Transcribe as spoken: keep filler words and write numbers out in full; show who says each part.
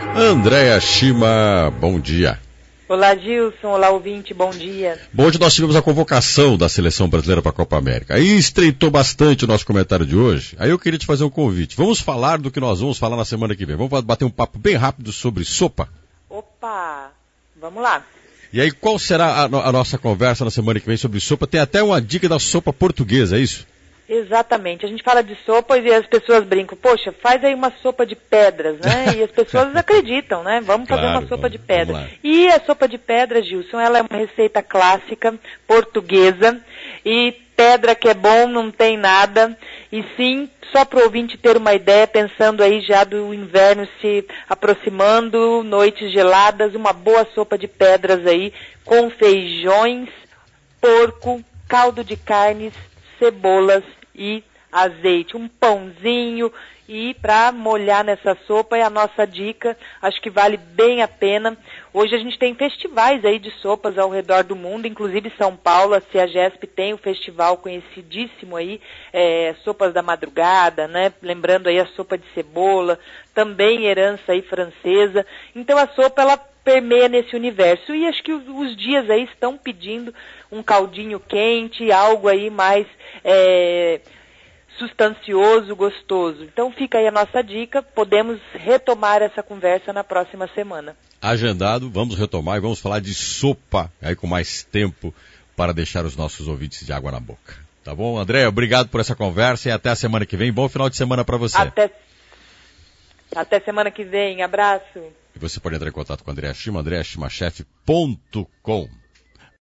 Speaker 1: Andréa Shima, bom dia.
Speaker 2: Olá, Gilson. Olá, ouvinte. Bom dia.
Speaker 1: Bom, hoje nós tivemos a convocação da Seleção Brasileira para a Copa América. Aí estreitou bastante o nosso comentário de hoje. Aí eu queria te fazer um convite. Vamos falar do que nós vamos falar na semana que vem. Vamos bater um papo bem rápido sobre sopa.
Speaker 2: Opa, vamos lá.
Speaker 1: E aí, qual será a, no- a nossa conversa na semana que vem sobre sopa? Tem até uma dica da sopa portuguesa, é isso?
Speaker 2: Exatamente. A gente fala de sopa e as pessoas brincam. Poxa, faz aí uma sopa de pedras, né? E as pessoas acreditam, né? Vamos fazer
Speaker 1: Claro,
Speaker 2: uma sopa
Speaker 1: vamos-
Speaker 2: de pedra.
Speaker 1: vamos lá.
Speaker 2: E a sopa de pedra, Gilson, ela é uma receita clássica, portuguesa. E pedra que é bom não tem nada. E sim, só para o ouvinte ter uma ideia, pensando aí já do inverno se aproximando, noites geladas, uma boa sopa de pedras aí, com feijões, porco, caldo de carnes, cebolas e azeite. Um pãozinho e para molhar nessa sopa é a nossa dica. Acho que vale bem a pena. Hoje a gente tem festivais aí de sopas ao redor do mundo, inclusive São Paulo, a CEAGESP tem um festival conhecidíssimo aí, é, sopas da madrugada, né? Lembrando aí a sopa de cebola, também herança aí francesa. Então a sopa, ela permeia nesse universo. E acho que os, os dias aí estão pedindo um caldinho quente, algo aí mais é, substancioso, gostoso. Então fica aí a nossa dica, podemos retomar essa conversa na próxima semana.
Speaker 1: Agendado, vamos retomar e vamos falar de sopa, aí com mais tempo, para deixar os nossos ouvintes de água na boca. Tá bom, André? Obrigado por essa conversa e até a semana que vem. Bom final de semana para você.
Speaker 2: Até, até semana que vem. Abraço.
Speaker 1: E você pode entrar em contato com a Andréa Shima, andrea shima chef ponto com.